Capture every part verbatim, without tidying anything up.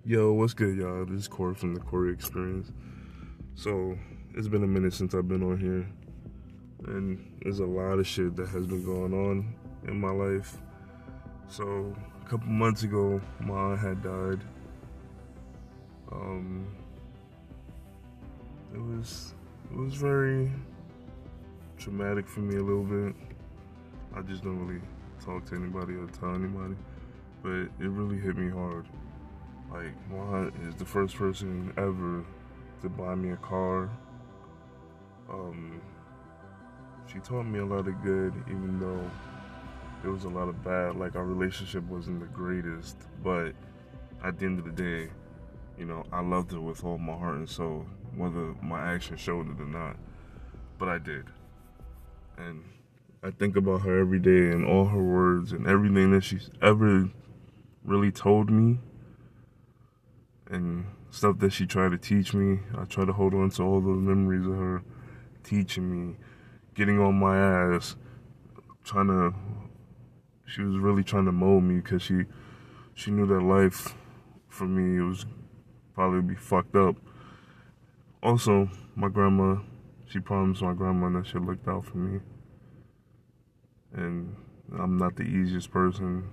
Yo, what's good, y'all? This is Corey from the Corey Experience. So, it's been a minute since I've been on here, and there's a lot of shit that has been going on in my life. So, a couple months ago, my aunt had died. Um, it was it was very traumatic for me a little bit. I just don't really talk to anybody or tell anybody, but it really hit me hard. Like, my aunt is the first person ever to buy me a car. Um, she taught me a lot of good, even though there was a lot of bad. Like, our relationship wasn't the greatest, but at the end of the day, you know, I loved her with all my heart and soul, whether my actions showed it or not. But I did. And I think about her every day and all her words and everything that she's ever really told me. And stuff that she tried to teach me. I try to hold on to all those memories of her teaching me, getting on my ass, trying to, she was really trying to mold me because she, she knew that life for me, it was probably be fucked up. Also, my grandma, she promised my grandma that she looked out for me. And I'm not the easiest person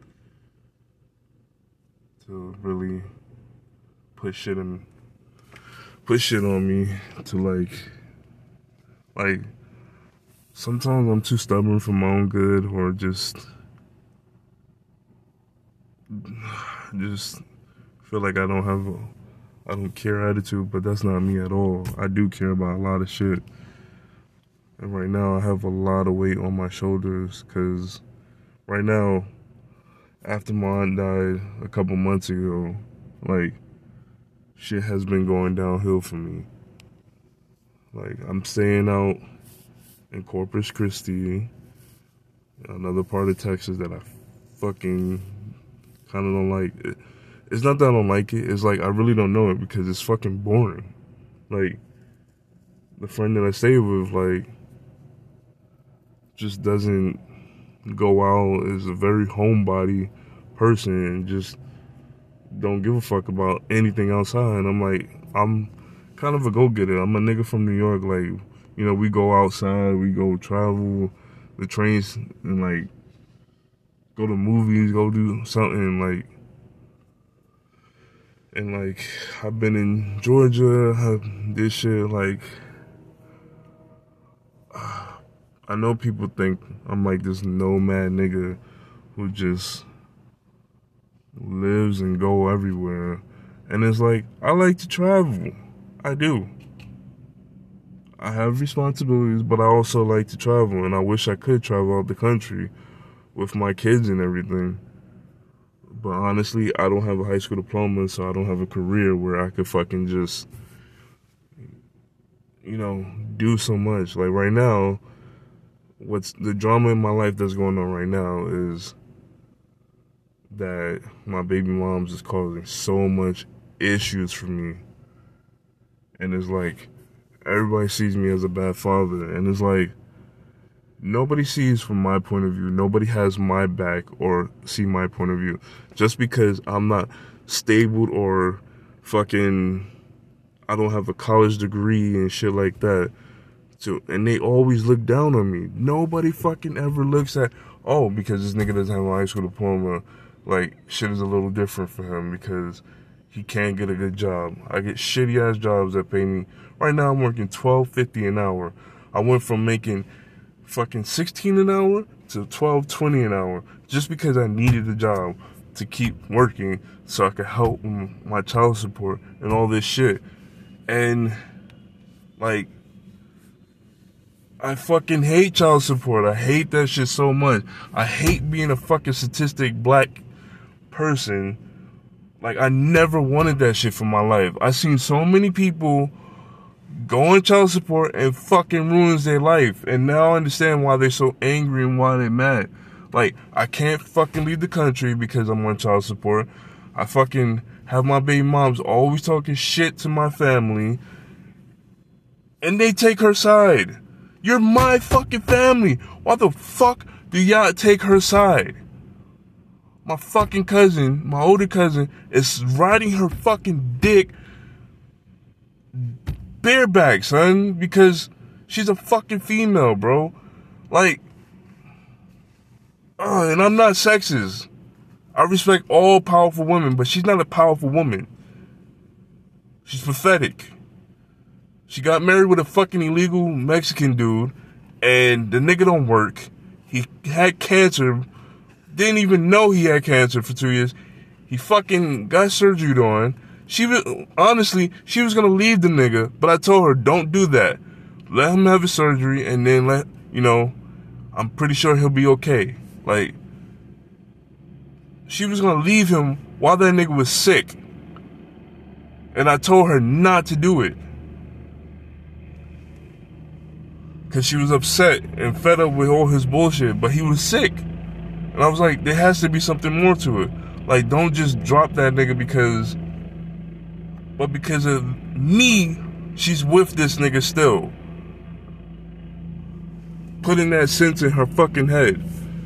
to really put shit in, put shit on me to like, like, sometimes I'm too stubborn for my own good, or just, just feel like I don't have a, I don't care attitude, but that's not me at all. I do care about a lot of shit. And right now I have a lot of weight on my shoulders, cause right now, after my aunt died a couple months ago, like, shit has been going downhill for me. Like, I'm staying out in Corpus Christi, another part of Texas that I fucking kind of don't like. It's not that I don't like it, it's like I really don't know it because it's fucking boring. Like, the friend that I stay with, like, just doesn't go out, is a very homebody person and just don't give a fuck about anything outside. And I'm like, I'm kind of a go-getter. I'm a nigga from New York. Like, you know, we go outside, we go travel, the trains, and like, go to movies, go do something, like, and like, I've been in Georgia, I did shit, like, I know people think I'm like this nomad nigga who just lives and go everywhere. And it's like, I like to travel. I do. I have responsibilities, but I also like to travel. And I wish I could travel out the country with my kids and everything. But honestly, I don't have a high school diploma, so I don't have a career where I could fucking just, you know, do so much. Like, right now, what's the drama in my life that's going on right now is that my baby moms is causing so much issues for me. And it's like, everybody sees me as a bad father. And it's like, nobody sees from my point of view. Nobody has my back or see my point of view. Just because I'm not stable or fucking, I don't have a college degree and shit like that. So, and they always look down on me. Nobody fucking ever looks at, oh, because this nigga doesn't have a high school diploma, like, shit is a little different for him because he can't get a good job. I get shitty ass jobs that pay me. Right now I'm working twelve fifty an hour. I went from making fucking sixteen an hour to twelve twenty an hour just because I needed a job to keep working so I could help my child support and all this shit. And like, I fucking hate child support. I hate that shit so much. I hate being a fucking statistic black person. Like, I never wanted that shit for my life. I seen so many people go on child support and fucking ruins their life. And now I understand why they're so angry and why they're mad. Like, I can't fucking leave the country because I'm on child support. I fucking have my baby moms always talking shit to my family. And they take her side. You're my fucking family. Why the fuck do y'all take her side? my fucking cousin, my older cousin, is riding her fucking dick bareback, son, because she's a fucking female, bro. Like, uh, and I'm not sexist. I respect all powerful women, but she's not a powerful woman. She's pathetic. She got married with a fucking illegal Mexican dude, and the nigga don't work. He had cancer, didn't even know he had cancer for two years. He fucking got surgery on. She was, honestly, she was gonna leave the nigga, but I told her, don't do that. Let him have his surgery, and then let, you know, I'm pretty sure he'll be okay. Like, she was gonna leave him while that nigga was sick. And I told her not to do it. Because she was upset and fed up with all his bullshit, but he was sick. And I was like, there has to be something more to it. Like, don't just drop that nigga because, but because of me, she's with this nigga still. Putting that sense in her fucking head.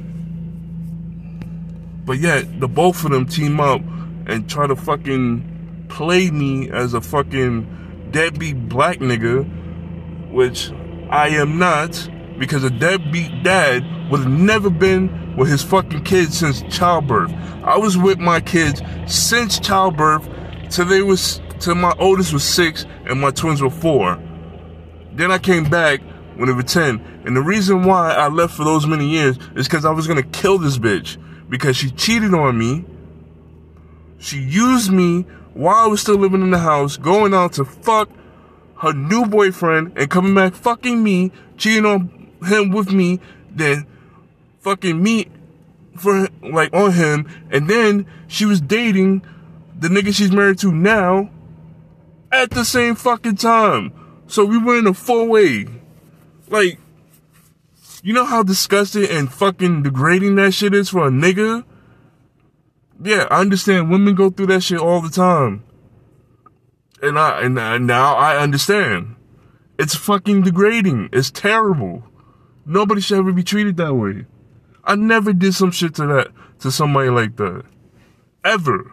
But yet, the both of them team up and try to fucking play me as a fucking deadbeat black nigga, which I am not, because a deadbeat dad would have never been with his fucking kids since childbirth. I was with my kids since childbirth till they was till my oldest was six and my twins were four. Then I came back when they were ten. And the reason why I left for those many years is because I was gonna kill this bitch. Because she cheated on me. She used me while I was still living in the house, going out to fuck her new boyfriend and coming back fucking me, cheating on him with me, then fucking me for like on him, and then she was dating the nigga she's married to now at the same fucking time. So we were in a four-way. Like, you know how disgusting and fucking degrading that shit is for a nigga? Yeah, I understand women go through that shit all the time. And I and, and now I understand. It's fucking degrading. It's terrible. Nobody should ever be treated that way. I never did some shit to that to somebody like that. Ever.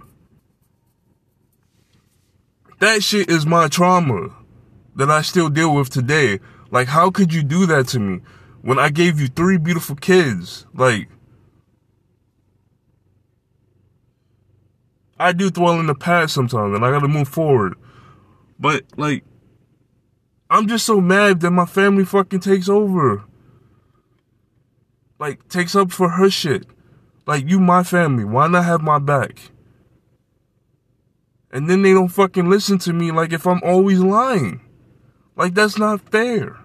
That shit is my trauma that I still deal with today. Like, how could you do that to me when I gave you three beautiful kids? Like, I do dwell in the past sometimes, and I gotta move forward. But, like, I'm just so mad that my family fucking takes over. Like, takes up for her shit. Like, you my family. Why not have my back? And then they don't fucking listen to me like if I'm always lying. Like, that's not fair.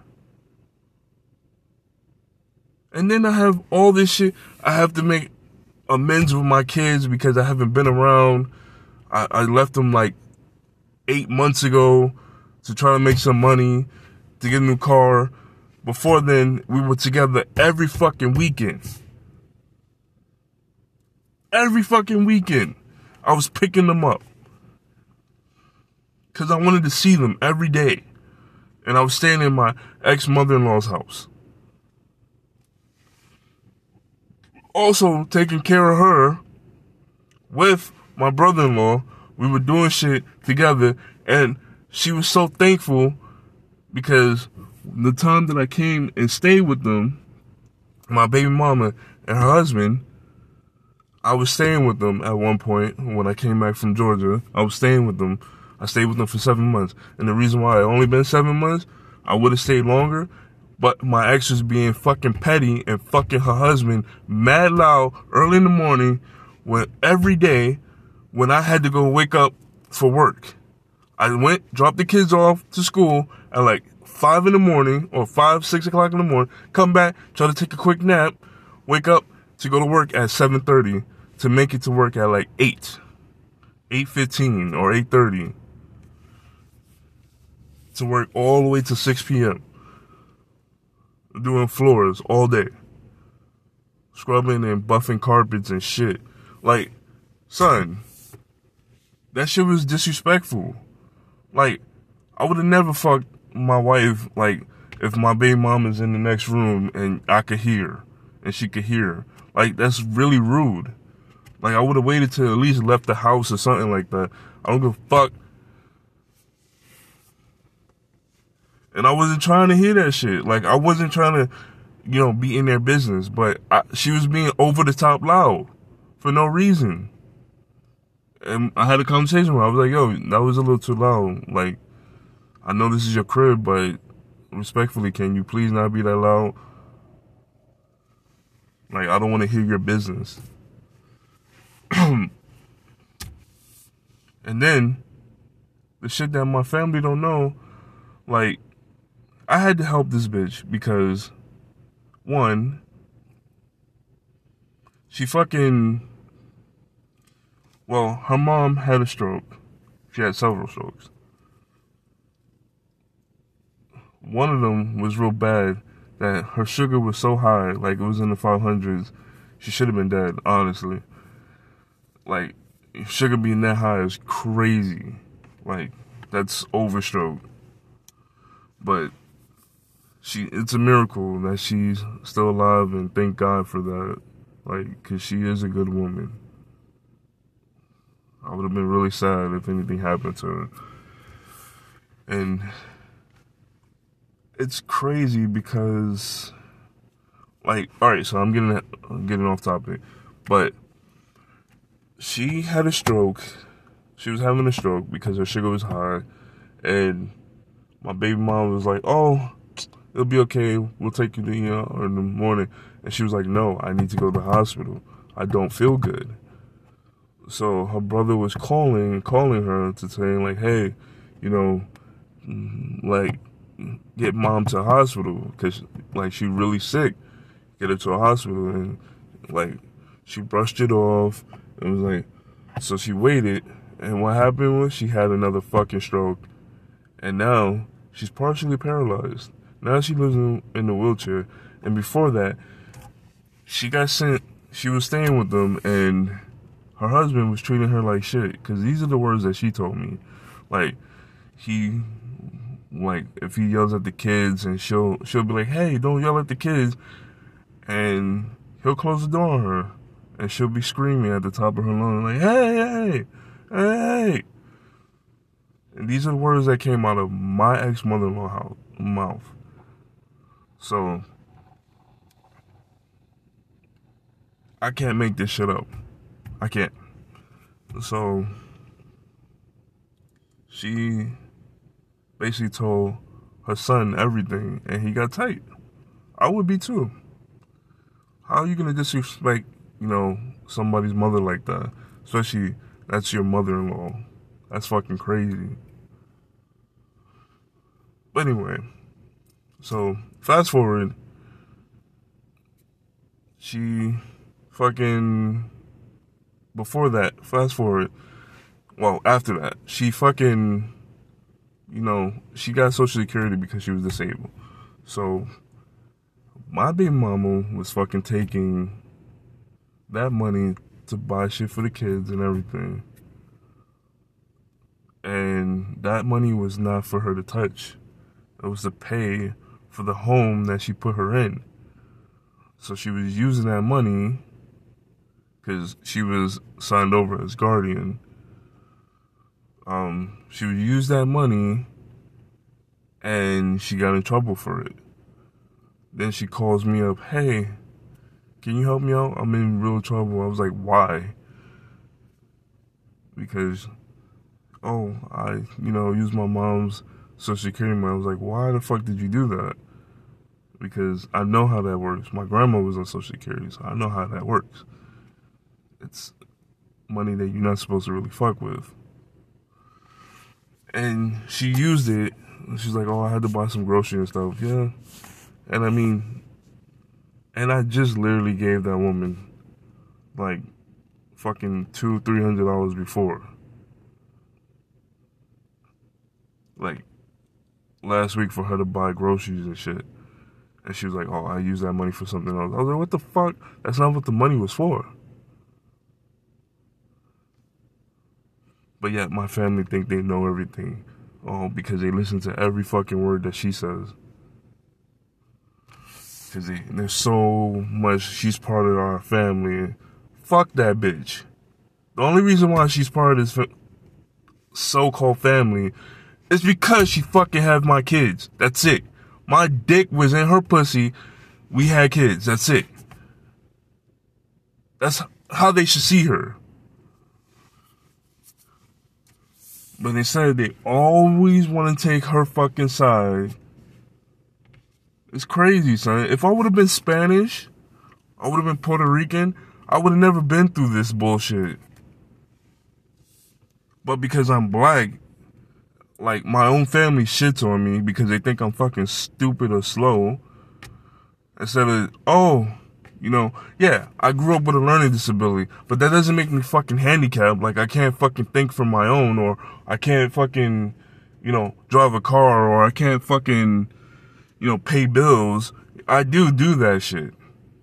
And then I have all this shit. I have to make amends with my kids because I haven't been around. I, I left them like eight months ago to try to make some money, to get a new car. Before then, we were together every fucking weekend. Every fucking weekend. I was picking them up. Because I wanted to see them every day. And I was staying in my ex-mother-in-law's house. Also, taking care of her with my brother-in-law. We were doing shit together. And she was so thankful because the time that I came and stayed with them, my baby mama and her husband, I was staying with them at one point when I came back from Georgia. I was staying with them. I stayed with them for seven months. And the reason why it only been seven months, I would have stayed longer, but my ex was being fucking petty and fucking her husband mad loud early in the morning when every day when I had to go wake up for work. I went, dropped the kids off to school at like five in the morning or five, six o'clock in the morning, come back, try to take a quick nap, wake up to go to work at seven thirty to make it to work at like eight, eight fifteen or eight thirty. To work all the way to six p.m. Doing floors all day. Scrubbing and buffing carpets and shit. Like, son, that shit was disrespectful. Like, I would have never fucked my wife, like, if my baby mama's in the next room and I could hear, and she could hear. Like, that's really rude. Like, I would have waited till at least left the house or something like that. I don't give a fuck. And I wasn't trying to hear that shit. Like, I wasn't trying to, you know, be in their business. But I, she was being over the top loud for no reason. And I had a conversation with her. I was like, yo, that was a little too loud. Like, I know this is your crib, but respectfully, can you please not be that loud? Like, I don't want to hear your business. And then, the shit that my family don't know, like, I had to help this bitch because, one, she fucking, well, her mom had a stroke. She had several strokes. One of them was real bad, that her sugar was so high, like it was in the five hundreds, she should have been dead, honestly. Like, sugar being that high is crazy. Like, that's overstroke. But she, it's a miracle that she's still alive, and thank God for that. Like, because she is a good woman. I would have been really sad if anything happened to her. And it's crazy because, like, all right, so I'm getting I'm getting off topic, but she had a stroke. She was having a stroke because her sugar was high, and my baby mom was like, "Oh, it'll be okay. We'll take you to you know in the morning." And she was like, "No, I need to go to the hospital. I don't feel good." So her brother was calling, calling her to say like, "Hey, you know, like, get mom to the hospital because like she really sick. Get her to a hospital." And like she brushed it off. It was like, so she waited, and what happened was she had another fucking stroke, and now she's partially paralyzed. Now she lives in, in a wheelchair, and before that, she got sent. She was staying with them, and her husband was treating her like shit. Because these are the words that she told me. Like, he, like, if he yells at the kids, and she'll she'll be like, "Hey, don't yell at the kids," and he'll close the door on her, and she'll be screaming at the top of her lungs, like, "Hey, hey, hey!" And these are the words that came out of my ex-mother-in-law's mouth. So I can't make this shit up. I can't. So she basically told her son everything, and he got tight. I would be too. How are you gonna disrespect, you know, somebody's mother like that? Especially that's your mother-in-law. That's fucking crazy. But anyway, so fast forward, she fucking, before that, fast forward, well, after that, she fucking, you know, she got Social Security because she was disabled. So my baby mama was fucking taking that money to buy shit for the kids and everything. And that money was not for her to touch. It was to pay for the home that she put her in. So she was using that money because she was signed over as guardian. Um, she would use that money, and she got in trouble for it. Then she calls me up, "Hey, can you help me out? I'm in real trouble." I was like, "Why?" Because, oh, I, you know, used my mom's Social Security money. I was like, "Why the fuck did you do that?" Because I know how that works. My grandma was on Social Security, so I know how that works. It's money that you're not supposed to really fuck with. And she used it. She's like, "Oh, I had to buy some groceries and stuff." Yeah. And I mean, and I just literally gave that woman like fucking two, three hundred dollars before. Like last week for her to buy groceries and shit. And she was like, "Oh, I use that money for something else." I was like, "What the fuck? That's not what the money was for." But yet my family think they know everything. Oh, because they listen to every fucking word that she says. Because there's so much, she's part of our family. Fuck that bitch. The only reason why she's part of this so-called family is because she fucking had my kids. That's it. My dick was in her pussy. We had kids. That's it. That's how they should see her. But instead, they always want to take her fucking side. It's crazy, son. If I would have been Spanish, I would have been Puerto Rican, I would have never been through this bullshit. But because I'm black, like, my own family shits on me because they think I'm fucking stupid or slow. Instead of, oh, you know, yeah, I grew up with a learning disability, but that doesn't make me fucking handicapped. Like, I can't fucking think for my own, or I can't fucking, you know, drive a car, or I can't fucking, you know, pay bills. I do do that shit.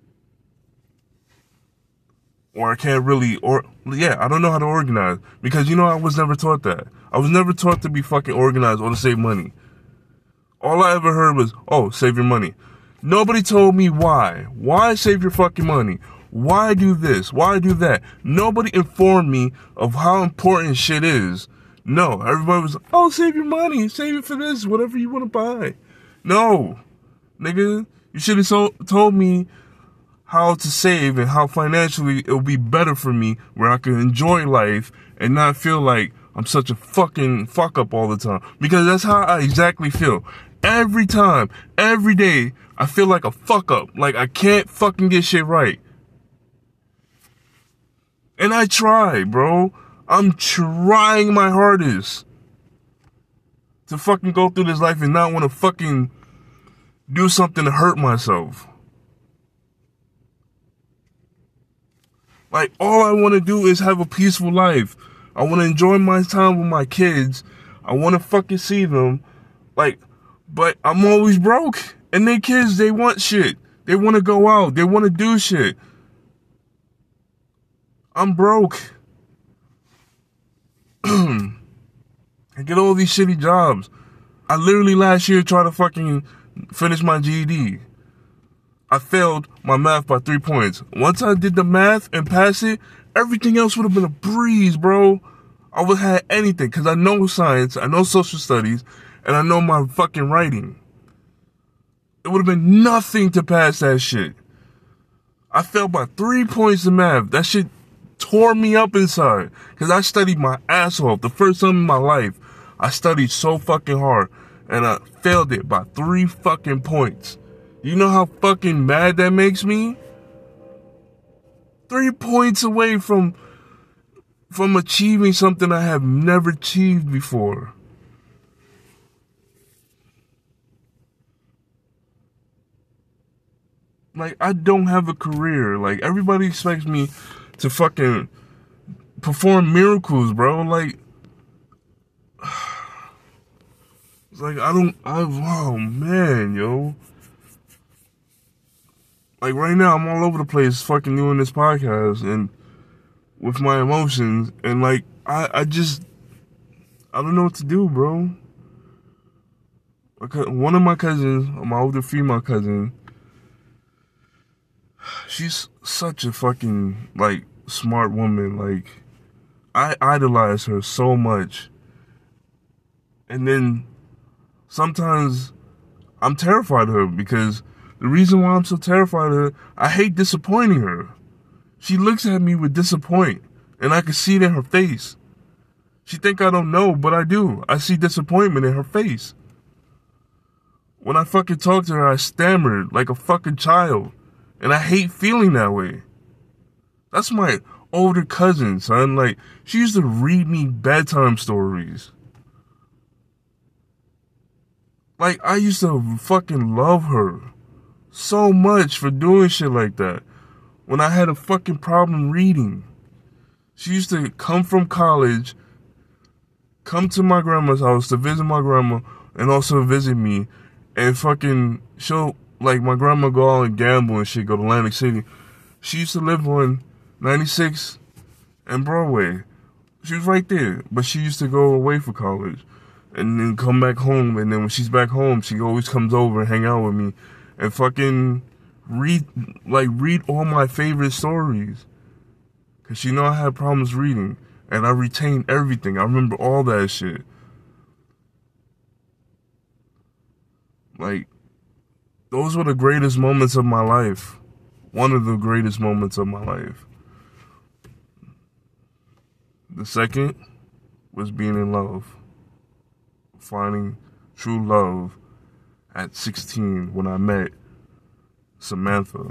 Or I can't really, or, yeah, I don't know how to organize. Because, you know, I was never taught that. I was never taught to be fucking organized or to save money. All I ever heard was, oh, save your money. Nobody told me why. Why save your fucking money? Why do this? Why do that? Nobody informed me of how important shit is. No, everybody was, oh, save your money. Save it for this, whatever you want to buy. No, nigga, you should have so, told me how to save and how financially it will be better for me, where I can enjoy life and not feel like I'm such a fucking fuck up all the time. Because that's how I exactly feel. Every time, every day, I feel like a fuck up. Like I can't fucking get shit right. And I try, bro. I'm trying my hardest to fucking go through this life and not want to fucking do something to hurt myself. Like, all I want to do is have a peaceful life. I want to enjoy my time with my kids. I want to fucking see them. Like, but I'm always broke. And they kids, they want shit. They want to go out. They want to do shit. I'm broke. I get all these shitty jobs. I literally last year tried to fucking finish my G E D. I failed my math by three points. Once I did the math and passed it, everything else would have been a breeze, bro. I would have had anything, because I know science, I know social studies, and I know my fucking writing. It would have been nothing to pass that shit. I failed by three points in math. That shit tore me up inside, because I studied my ass off. The first time in my life, I studied so fucking hard, and I failed it by three fucking points. You know how fucking mad that makes me? Three points away from from achieving something I have never achieved before. Like, I don't have a career. Like, everybody expects me to fucking perform miracles, bro. Like, it's like, I don't, I, oh man, yo. Like, right now, I'm all over the place fucking doing this podcast and with my emotions. And, like, I, I just, I don't know what to do, bro. One of my cousins, my older female cousin, she's such a fucking, like, smart woman. Like, I idolize her so much. And then sometimes I'm terrified of her, because the reason why I'm so terrified of her, I hate disappointing her. She looks at me with disappoint, and I can see it in her face. She think I don't know, but I do. I see disappointment in her face. When I fucking talk to her, I stammered like a fucking child, and I hate feeling that way. That's my older cousin, son. Like, she used to read me bedtime stories. Like, I used to fucking love her so much for doing shit like that. When I had a fucking problem reading, she used to come from college, come to my grandma's house to visit my grandma, and also visit me, and fucking show, like, my grandma go out and gamble and shit, go to Atlantic City. She used to live on ninety-six and Broadway. She was right there, but she used to go away for college and then come back home, and then when she's back home, she always comes over and hang out with me and fucking read, like, read all my favorite stories. Because she know I had problems reading. And I retained everything. I remember all that shit. Like, those were the greatest moments of my life. One of the greatest moments of my life. The second was being in love. Finding true love at sixteen when I met Samantha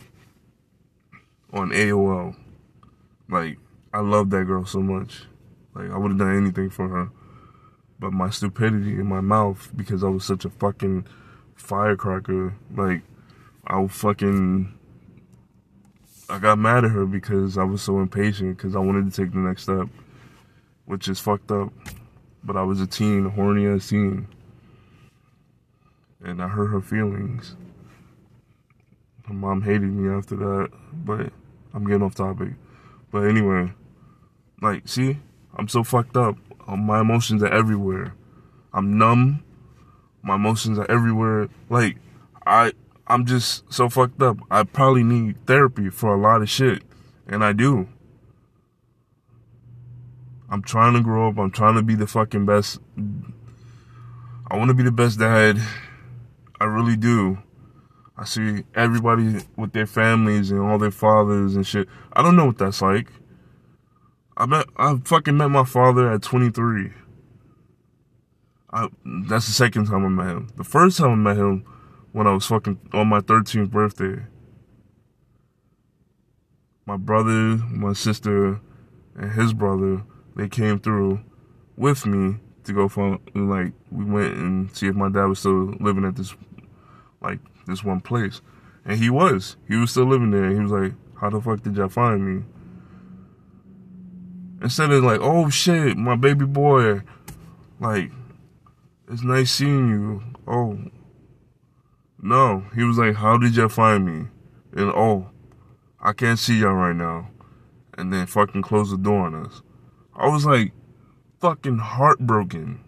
on A O L. Like, I love that girl so much. Like, I would have done anything for her. But my stupidity in my mouth, because I was such a fucking firecracker, like, I fucking, I got mad at her because I was so impatient, because I wanted to take the next step, which is fucked up. But I was a teen, a horny ass teen. And I hurt her feelings. Her mom hated me after that, but I'm getting off topic. But anyway, like, see, I'm so fucked up. My emotions are everywhere. I'm numb. My emotions are everywhere. Like, I, I'm just so fucked up. I probably need therapy for a lot of shit. And I do. I'm trying to grow up. I'm trying to be the fucking best. I want to be the best dad. I really do. I see everybody with their families and all their fathers and shit. I don't know what that's like. I met, I fucking met my father at twenty-three. I, that's the second time I met him. The first time I met him, when I was fucking on my thirteenth birthday. My brother, my sister, and his brother, they came through with me to go for, like, we went and see if my dad was still living at this, like, this one place. And he was. He was still living there. And he was like, how the fuck did y'all find me? Instead of like, oh shit, my baby boy. Like, it's nice seeing you. Oh. No. He was like, how did y'all find me? And oh, I can't see y'all right now. And then fucking close the door on us. I was like, fucking heartbroken.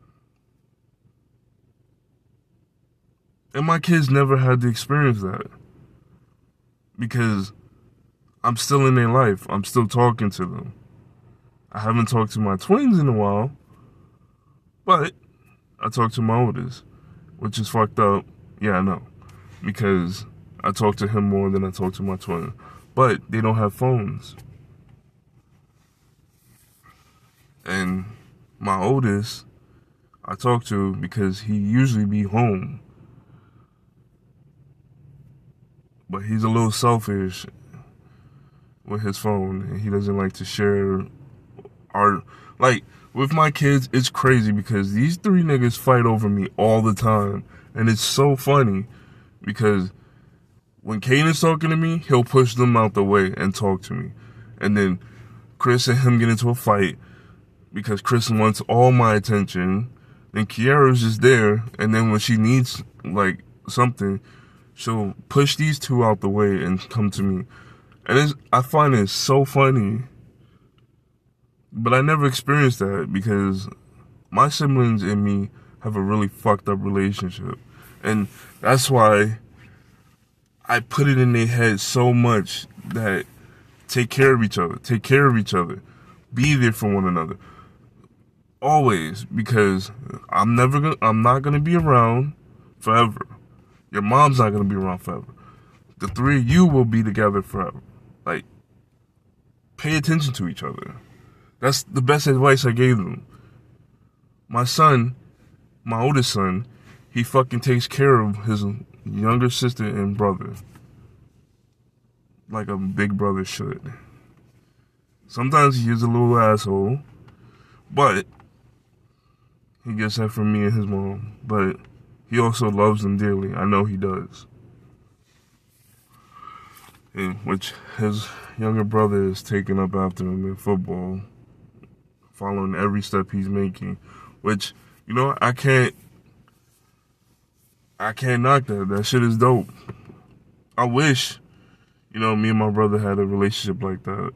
And my kids never had to experience that. Because I'm still in their life. I'm still talking to them. I haven't talked to my twins in a while. But I talked to my oldest. Which is fucked up. Yeah, I know. Because I talk to him more than I talk to my twin. But they don't have phones. And my oldest, I talk to because he usually be home. But he's a little selfish with his phone. And he doesn't like to share our... Like, with my kids, it's crazy because these three niggas fight over me all the time. And it's so funny because when Caden's talking to me, he'll push them out the way and talk to me. And then Chris and him get into a fight because Chris wants all my attention. Then Kiara's just there. And then when she needs, like, something, she'll push these two out the way and come to me. And it's, I find it so funny. But I never experienced that because my siblings and me have a really fucked up relationship. And that's why I put it in their head so much that take care of each other. Take care of each other. Be there for one another. Always. Because I'm never gonna, I'm not going to be around forever. Your mom's not going to be around forever. The three of you will be together forever. Like, pay attention to each other. That's the best advice I gave them. My son, my oldest son, he fucking takes care of his younger sister and brother. Like a big brother should. Sometimes he is a little asshole. But he gets that from me and his mom. But he also loves them dearly. I know he does. And which his younger brother is taking up after him in football. Following every step he's making. Which, you know, I can't... I can't knock that. That shit is dope. I wish, you know, me and my brother had a relationship like that.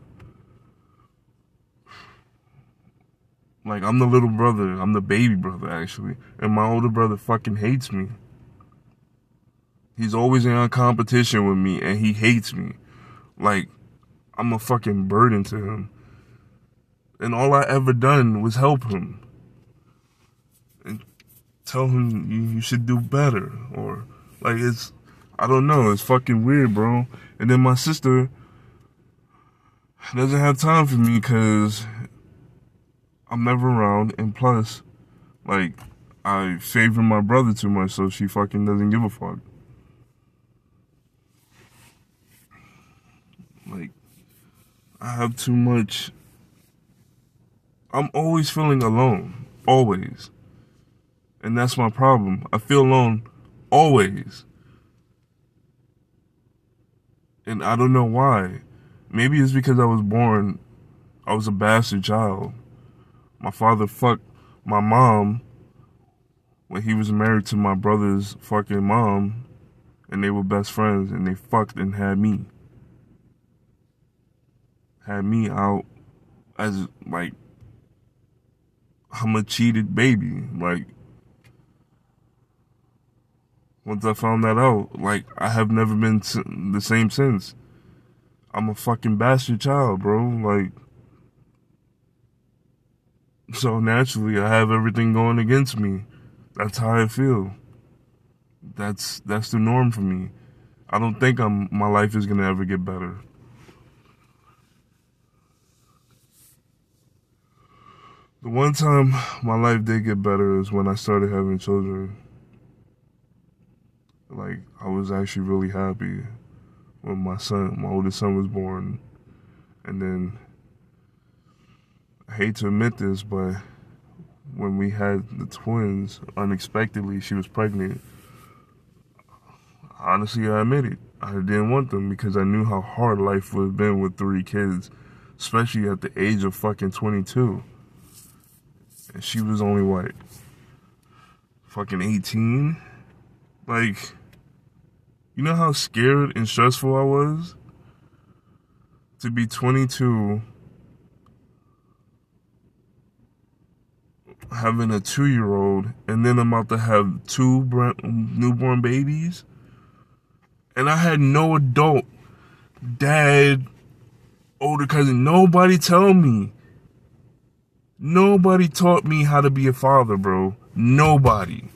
Like, I'm the little brother. I'm the baby brother, actually. And my older brother fucking hates me. He's always in a competition with me, and he hates me. Like, I'm a fucking burden to him. And all I ever done was help him. And tell him you, you should do better. Or, like, it's, I don't know, it's fucking weird, bro. And then my sister doesn't have time for me because I'm never around. And plus, like, I favor my brother too much, so she fucking doesn't give a fuck. Like, I have too much. I'm always feeling alone. Always. And that's my problem. I feel alone always. And I don't know why. Maybe it's because I was born, I was a bastard child. My father fucked my mom when he was married to my brother's fucking mom, and they were best friends, and they fucked and had me. Had me out as, like, I'm a cheated baby. Like, once I found that out, like, I have never been the same since. I'm a fucking bastard child, bro. Like, so naturally, I have everything going against me. That's how I feel. That's that's the norm for me. I don't think I'm my life is gonna ever get better. The one time my life did get better is when I started having children. Like, I was actually really happy when my son, my oldest son was born. And then, I hate to admit this, but when we had the twins, unexpectedly, she was pregnant. Honestly, I admit it. I didn't want them because I knew how hard life would have been with three kids, especially at the age of fucking twenty-two. And she was only, what, fucking eighteen? Like, you know how scared and stressful I was? To be twenty-two, having a two-year-old, and then I'm about to have two newborn babies. And I had no adult, dad, older cousin, nobody tell me. Nobody taught me how to be a father, bro. Nobody.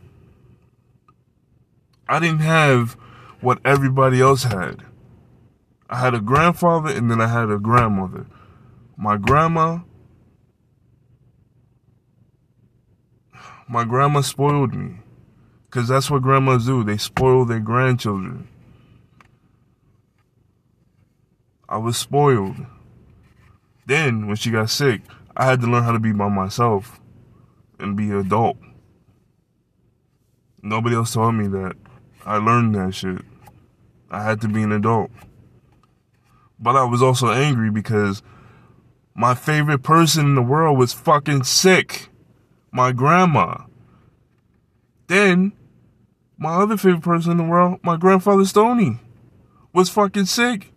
I didn't have what everybody else had. I had a grandfather and then I had a grandmother. My grandma, my grandma spoiled me. Because that's what grandmas do. They spoil their grandchildren. I was spoiled. Then, when she got sick, I had to learn how to be by myself and be an adult. Nobody else taught me that. I learned that shit. I had to be an adult. But I was also angry because my favorite person in the world was fucking sick. My grandma. Then, my other favorite person in the world, my grandfather Stoney, was fucking sick.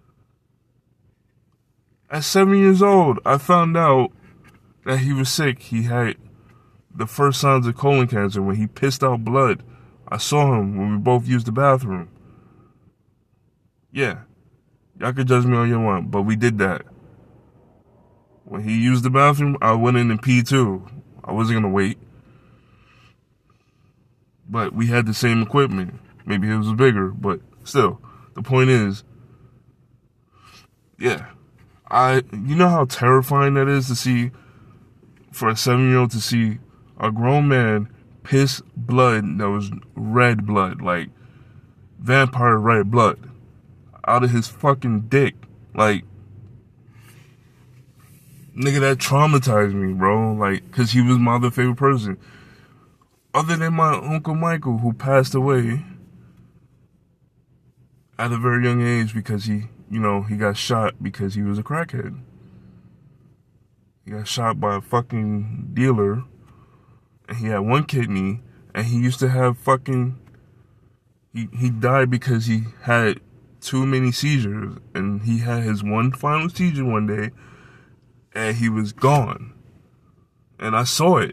At seven years old, I found out that he was sick. He had the first signs of colon cancer when he pissed out blood. I saw him when we both used the bathroom. Yeah, y'all can judge me all you want, but we did that. When he used the bathroom, I went in and peed too. I wasn't gonna wait. But we had the same equipment. Maybe it was bigger, but still. The point is, yeah. I, you know how terrifying that is to see, for a seven-year-old to see a grown man piss blood that was red blood, like vampire red blood, out of his fucking dick. Like, nigga, that traumatized me, bro. Like, cause he was my other favorite person. Other than my Uncle Michael, who passed away at a very young age because he, you know, he got shot because he was a crackhead. He got shot by a fucking dealer, and he had one kidney, and he used to have fucking, he, he died because he had too many seizures, and he had his one final seizure one day, and he was gone. And I saw it.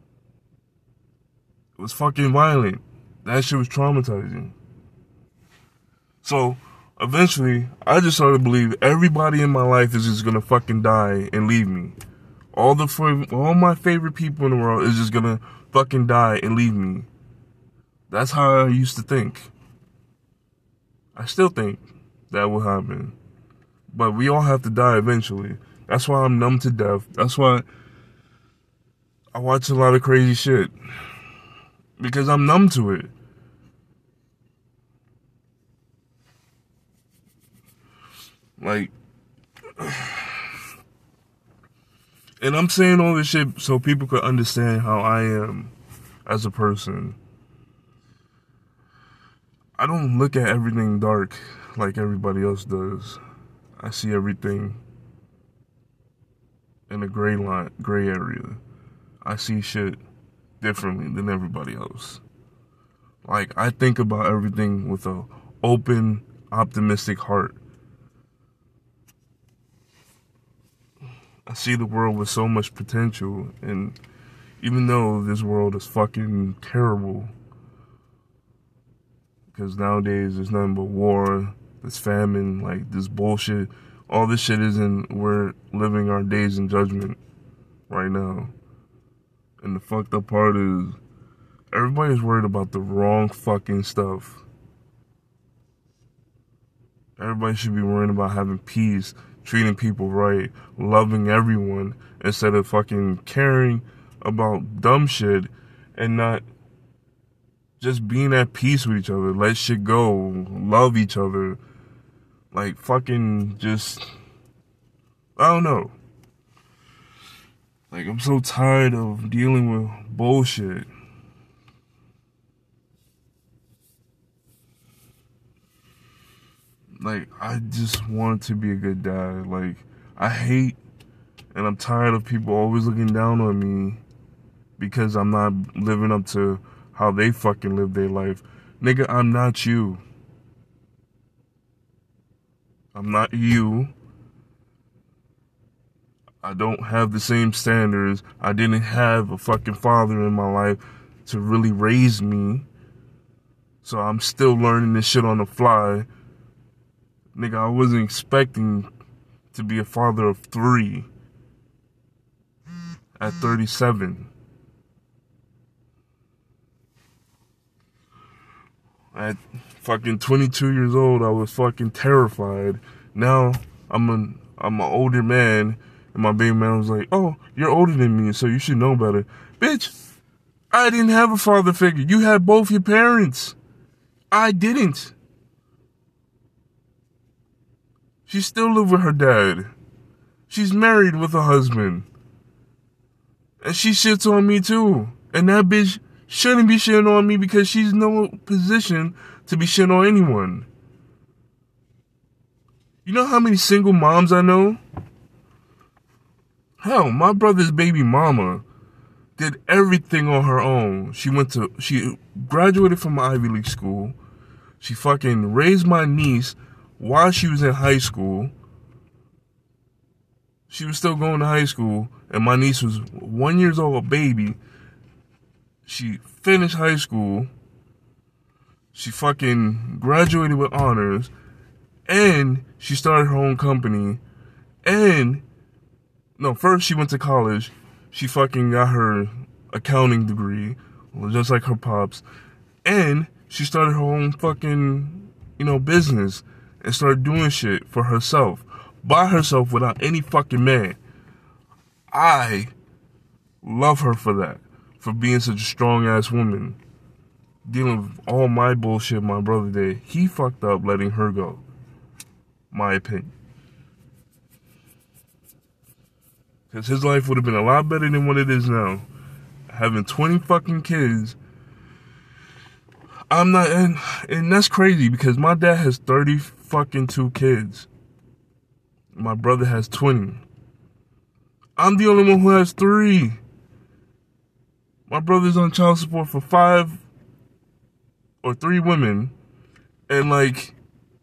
It was fucking violent. That shit was traumatizing. So, eventually, I just started to believe everybody in my life is just gonna fucking die and leave me. All the all my favorite people in the world is just gonna fucking die and leave me. That's how I used to think. I still think that will happen. But we all have to die eventually. That's why I'm numb to death. That's why I watch a lot of crazy shit. Because I'm numb to it. Like, and I'm saying all this shit so people could understand how I am as a person. I don't look at everything dark like everybody else does. I see everything in a gray line, gray area. I see shit differently than everybody else. Like, I think about everything with a open, optimistic heart. I see the world with so much potential, and even though this world is fucking terrible, because nowadays there's nothing but war, there's famine, like this bullshit, all this shit isn't, we're living our days in judgment right now. And the fucked up part is, everybody's worried about the wrong fucking stuff. Everybody should be worrying about having peace, treating people right, loving everyone, instead of fucking caring about dumb shit and not just being at peace with each other. Let shit go. Love each other. Like, fucking just, I don't know. Like, I'm so tired of dealing with bullshit. Like, I just want to be a good dad. Like, I hate and I'm tired of people always looking down on me because I'm not living up to how they fucking live their life. Nigga, I'm not you. I'm not you. I don't have the same standards. I didn't have a fucking father in my life to really raise me. So I'm still learning this shit on the fly. Nigga, I wasn't expecting to be a father of three at thirty-seven. At fucking twenty-two years old, I was fucking terrified. Now I'm an I'm an older man, and my baby man was like, "Oh, you're older than me, so you should know better." Bitch, I didn't have a father figure. You had both your parents. I didn't. She still lives with her dad. She's married with a husband. And she shits on me too. And that bitch shouldn't be shitting on me because she's no position to be shitting on anyone. You know how many single moms I know? Hell, my brother's baby mama did everything on her own. She went to, she graduated from an Ivy League school. She fucking raised my niece while she was in high school. She was still going to high school, and my niece was one years old, a baby. She finished high school. She fucking graduated with honors, and she started her own company. And no, first she went to college. She fucking got her accounting degree, just like her pops. And she started her own fucking, you know, business and started doing shit for herself, by herself, without any fucking man. I love her for that, for being such a strong ass woman, dealing with all my bullshit my brother did. He fucked up letting her go, my opinion. Because his life would have been a lot better than what it is now. Having twenty fucking kids. I'm not, and, and that's crazy because my dad has thirty fucking two kids. My brother has twenty. I'm the only one who has three. My brother's on child support for five or three women. And like,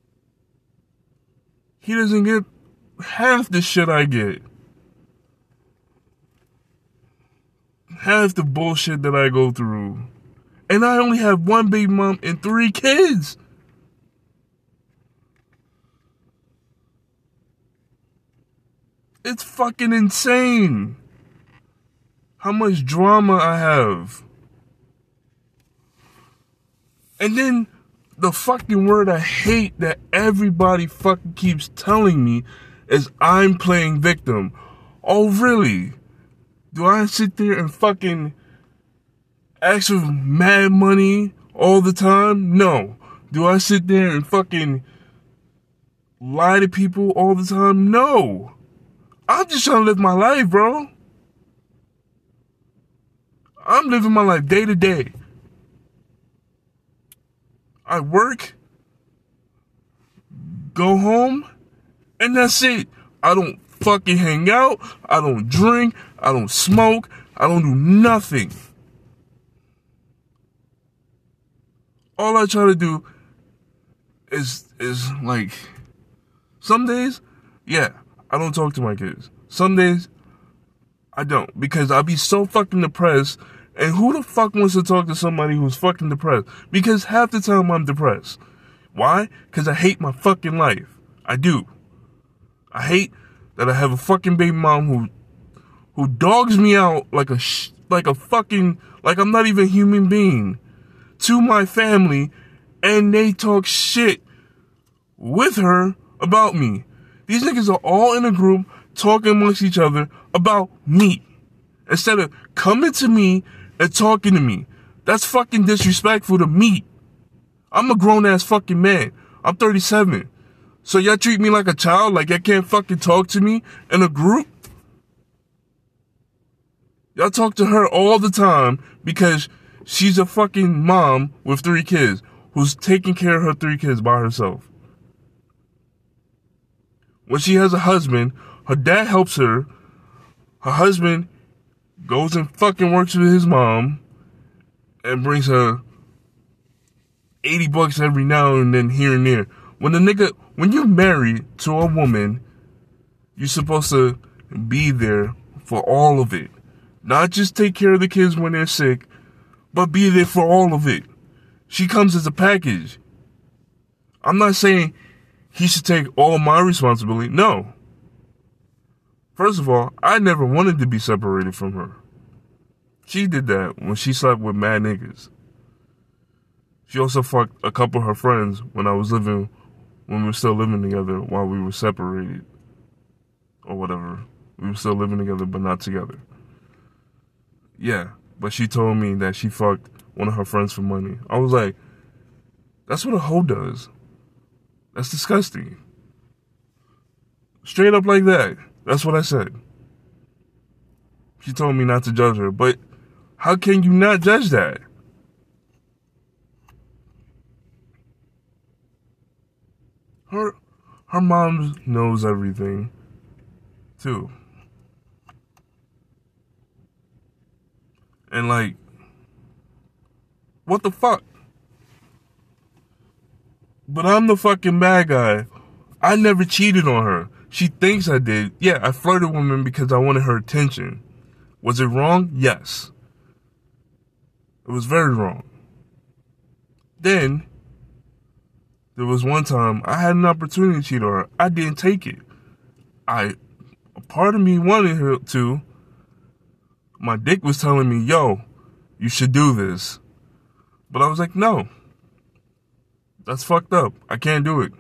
he doesn't get half the shit I get. Half the bullshit that I go through. And I only have one baby mom and three kids. It's fucking insane how much drama I have. And then the fucking word I hate that everybody fucking keeps telling me is I'm playing victim. Oh, really? Do I sit there and fucking ask for mad money all the time? No. Do I sit there and fucking lie to people all the time? No. I'm just trying to live my life, bro. I'm living my life day to day. I work, go home, and that's it. I don't fucking hang out. I don't drink. I don't smoke. I don't do nothing. All I try to do is, is like, some days, yeah, I don't talk to my kids. Some days, I don't. Because I'll be so fucking depressed. And who the fuck wants to talk to somebody who's fucking depressed? Because half the time I'm depressed. Why? Because I hate my fucking life. I do. I hate that I have a fucking baby mom who who dogs me out like a sh- like a fucking, like I'm not even a human being to my family, and they talk shit with her about me. These niggas are all in a group talking amongst each other about me instead of coming to me and talking to me. That's fucking disrespectful to me. I'm a grown ass fucking man. I'm thirty-seven. So y'all treat me like a child, like y'all can't fucking talk to me in a group? Y'all talk to her all the time because she's a fucking mom with three kids who's taking care of her three kids by herself. When she has a husband, her dad helps her. Her husband goes and fucking works with his mom and brings her eighty bucks every now and then here and there. When the nigga, when you're married to a woman, you're supposed to be there for all of it. Not just take care of the kids when they're sick, but be there for all of it. She comes as a package. I'm not saying he should take all my responsibility. No. First of all, I never wanted to be separated from her. She did that when she slept with mad niggas. She also fucked a couple of her friends when I was living, when we were still living together while we were separated. Or whatever. We were still living together but not together. Yeah, but she told me that she fucked one of her friends for money. I was like, that's what a hoe does. That's disgusting. Straight up like that. That's what I said. She told me not to judge her, but how can you not judge that? Her, her mom knows everything, too. And like, what the fuck? But I'm the fucking bad guy. I never cheated on her. She thinks I did. Yeah, I flirted with women because I wanted her attention. Was it wrong? Yes. It was very wrong. Then, there was one time I had an opportunity to cheat on her. I didn't take it. I, a part of me wanted her to. My dick was telling me, yo, you should do this. But I was like, no. That's fucked up. I can't do it.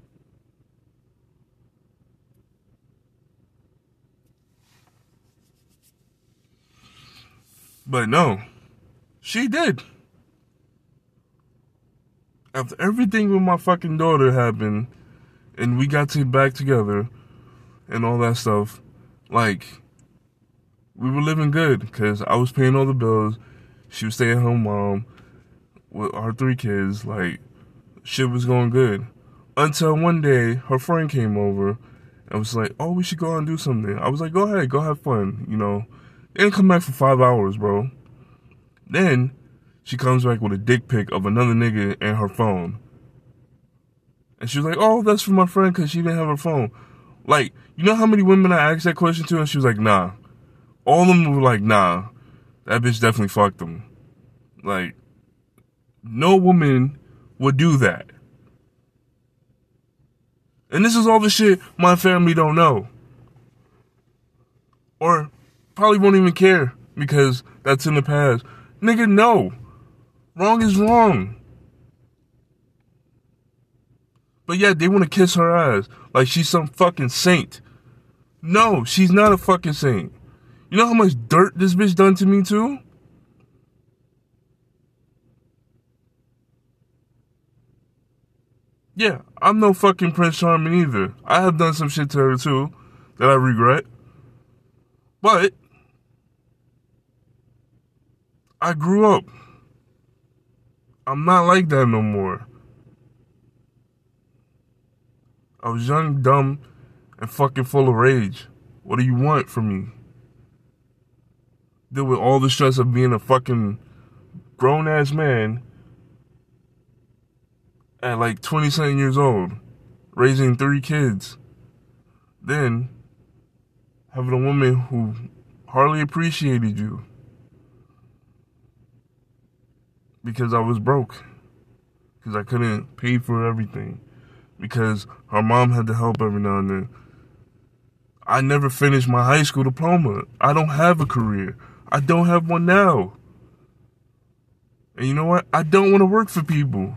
But no, she did. After everything with my fucking daughter happened, and we got to back together, and all that stuff, like, we were living good, because I was paying all the bills, she was stay-at-home mom, with our three kids, like, shit was going good. Until one day, her friend came over, and was like, oh, we should go out and do something. I was like, go ahead, go have fun, you know. They didn't come back for five hours, bro. Then, she comes back with a dick pic of another nigga and her phone. And she was like, oh, that's for my friend because she didn't have her phone. Like, you know how many women I asked that question to? And she was like, nah. All of them were like, nah. That bitch definitely fucked them. Like, no woman would do that. And this is all the shit my family don't know. Or probably won't even care because that's in the past. Nigga, no. Wrong is wrong. But yeah, they want to kiss her ass like she's some fucking saint. No, she's not a fucking saint. You know how much dirt this bitch done to me too? Yeah, I'm no fucking Prince Charming either. I have done some shit to her too that I regret. But I grew up. I'm not like that no more. I was young, dumb, and fucking full of rage. What do you want from me? Deal with all the stress of being a fucking grown-ass man at like twenty-something years old, raising three kids. Then having a woman who hardly appreciated you because I was broke, because I couldn't pay for everything, because her mom had to help every now and then. I never finished my high school diploma. I don't have a career. I don't have one now. And you know what? I don't want to work for people.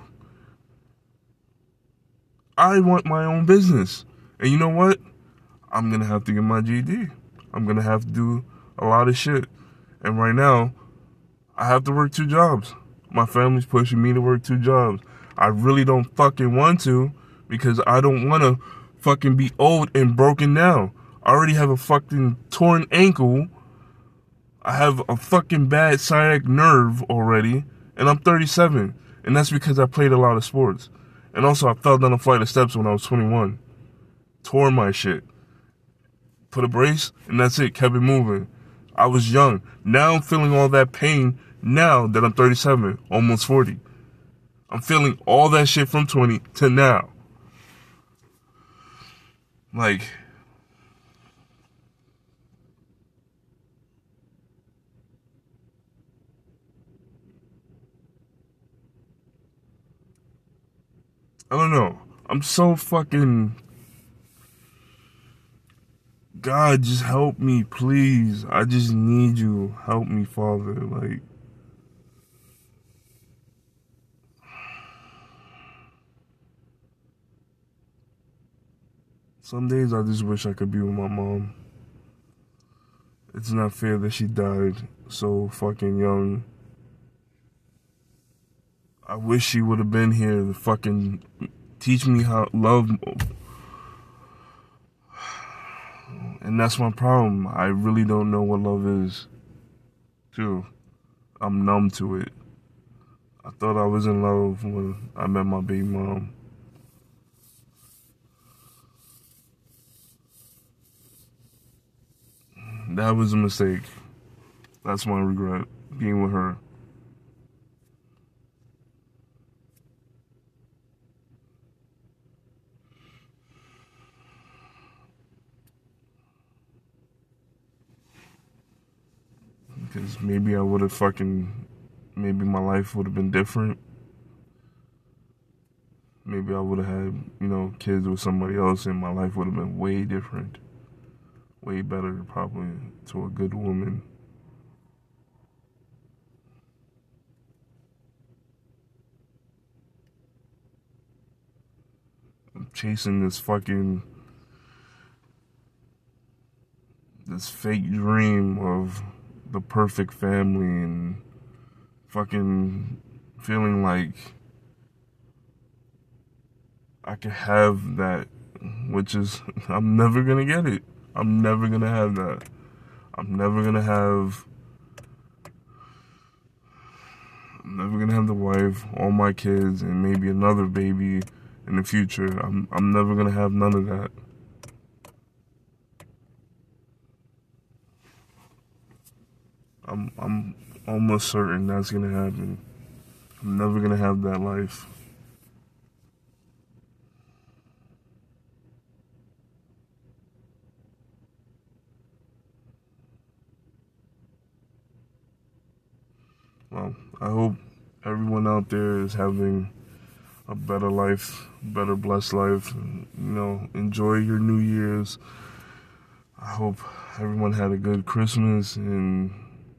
I want my own business. And you know what? I'm going to have to get my G E D. I'm going to have to do a lot of shit. And right now, I have to work two jobs. My family's pushing me to work two jobs. I really don't fucking want to because I don't want to fucking be old and broken now. I already have a fucking torn ankle. I have a fucking bad sciatic nerve already. And I'm thirty-seven. And that's because I played a lot of sports. And also I fell down a flight of steps when I was twenty-one. Tore my shit. Put a brace and that's it. Kept it moving. I was young. Now I'm feeling all that pain now that I'm thirty-seven. Almost forty. I'm feeling all that shit from twenty to now. Like... I don't know. I'm so fucking... God, just help me, please. I just need you. Help me, Father. Like... Some days I just wish I could be with my mom. It's not fair that she died so fucking young. I wish she would have been here to fucking teach me how love. And that's my problem. I really don't know what love is, too. I'm numb to it. I thought I was in love when I met my baby mom. That was a mistake. That's my regret, being with her. Because maybe I would have fucking, maybe my life would have been different. Maybe I would have had, you know, kids with somebody else and my life would have been way different. Way better, probably, to a good woman. I'm chasing this fucking, this fake dream of the perfect family and fucking feeling like I could have that, which is, I'm never gonna get it. I'm never gonna have that. I'm never gonna have, I'm never gonna have the wife, all my kids, and maybe another baby in the future. I'm, I'm never gonna have none of that. I'm, I'm almost certain that's gonna happen. I'm never gonna have that life. Well, I hope everyone out there is having a better life, better blessed life. You know, enjoy your New Year's. I hope everyone had a good Christmas, and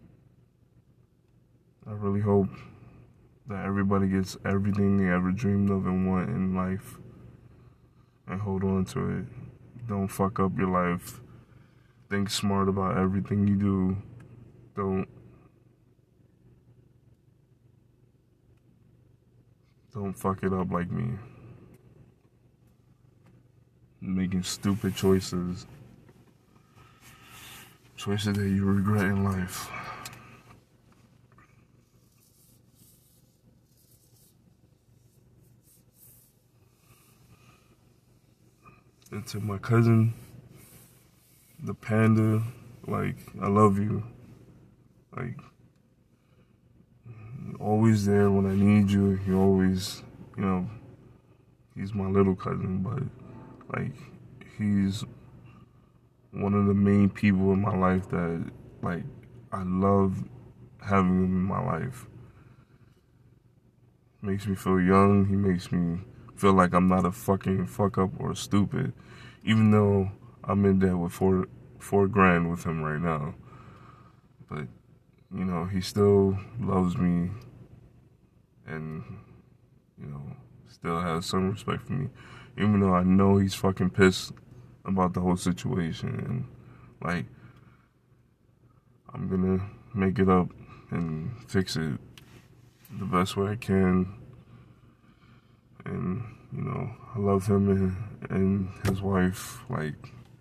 I really hope that everybody gets everything they ever dreamed of and want in life, and hold on to it. Don't fuck up your life. Think smart about everything you do. Don't don't fuck it up like me. Making stupid choices. Choices that you regret in life. And to my cousin, the panda, like, I love you. Like, you're always there when I need you. You're always, you know, he's my little cousin, but, like, he's one of the main people in my life that, like, I love having him in my life. Makes me feel young. He makes me feel like I'm not a fucking fuck up or stupid, even though I'm in debt with four four grand with him right now. But, you know, he still loves me and, you know, still has some respect for me, even though I know he's fucking pissed about the whole situation. And, like, I'm gonna make it up and fix it the best way I can. And, you know, I love him and, and his wife. Like,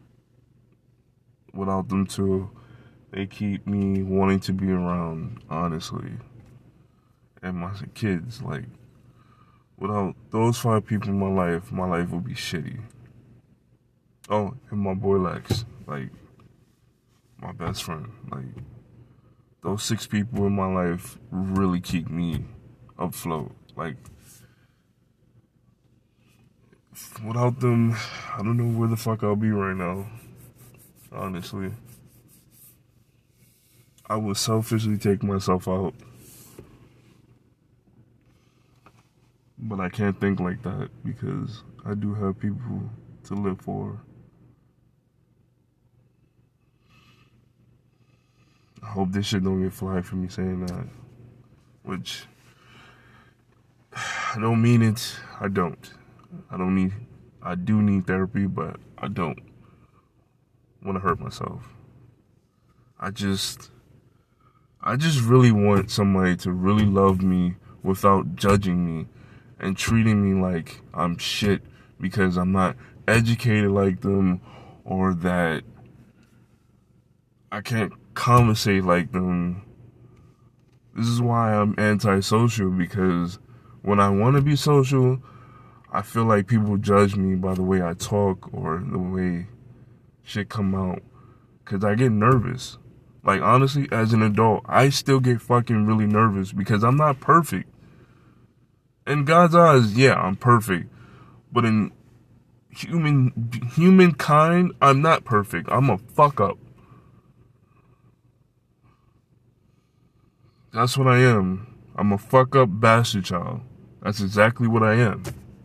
without them two, they keep me wanting to be around, honestly. And my kids, like, without those five people in my life, my life would be shitty. Oh, and my boy Lex, like, my best friend. Like, those six people in my life really keep me afloat. Like, without them, I don't know where the fuck I'll be right now, honestly. I would selfishly take myself out. But I can't think like that because I do have people to live for. I hope this shit don't get flagged for me saying that. Which, I don't mean it. I don't. I don't need, I do need therapy, but I don't want to hurt myself. I just, I just really want somebody to really love me without judging me and treating me like I'm shit because I'm not educated like them, or that I can't conversate like them. This is why I'm antisocial, because when I want to be social, I feel like people judge me by the way I talk or the way shit come out, because I get nervous. Like, honestly, as an adult, I still get fucking really nervous because I'm not perfect. In God's eyes, yeah, I'm perfect. But in human humankind, I'm not perfect. I'm a fuck up. That's what I am. I'm a fuck up bastard child. That's exactly what I am.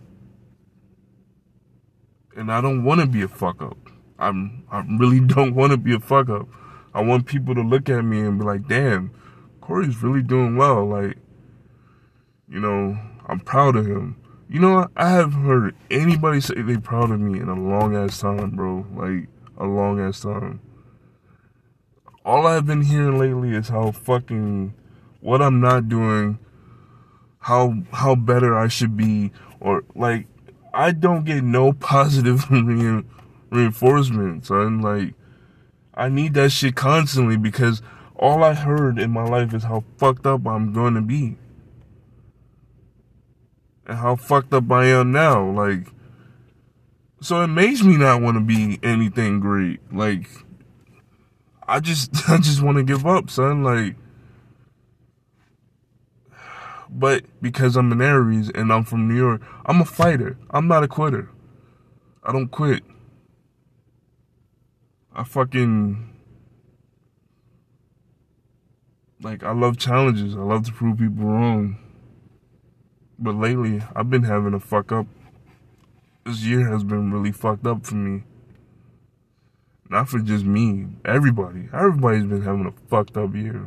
And I don't want to be a fuck up. I'm, I really don't want to be a fuck up. I want people to look at me and be like, damn, Corey's really doing well. Like, you know, I'm proud of him. You know what? I haven't heard anybody say they proud of me in a long ass time, bro. Like, a long ass time. All I've been hearing lately is how fucking, what I'm not doing, how, how better I should be, or, like, I don't get no positive re- reinforcement, son. Like, I need that shit constantly because all I heard in my life is how fucked up I'm going to be. And how fucked up I am now. Like, so it makes me not want to be anything great. Like, I just, I just want to give up, son. Like, but because I'm an Aries and I'm from New York, I'm a fighter. I'm not a quitter. I don't quit. I fucking, like, I love challenges. I love to prove people wrong. But lately, I've been having a fuck up. This year has been really fucked up for me. Not for just me. Everybody. Everybody's been having a fucked up year.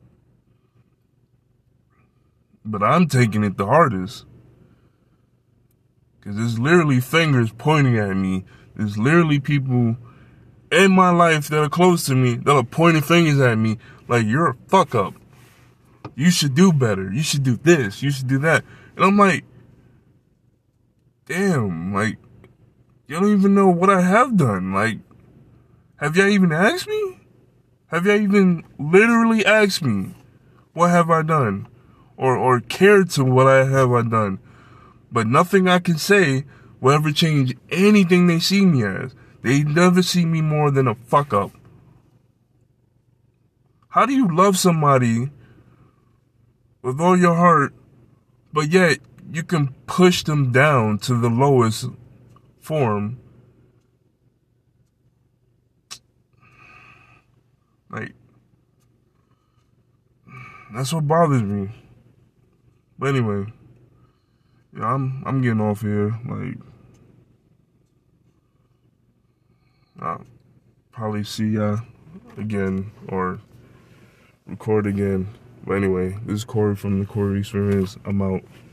But I'm taking it the hardest. Because there's literally fingers pointing at me. There's literally people in my life that are close to me that are pointing fingers at me like, you're a fuck up. You should do better. You should do this. You should do that. And I'm like, damn, like, you don't even know what I have done. Like, have y'all even asked me? Have y'all even literally asked me, what have I done? Or or cared to what I have I done? But nothing I can say will ever change anything they see me as. They never see me more than a fuck up. How do you love somebody with all your heart, but yet you can push them down to the lowest form? Like, that's what bothers me. But anyway, yeah, I'm I'm getting off here. Like, I'll probably see ya again or record again. But anyway, this is Corey from the Corey Experience. I'm out.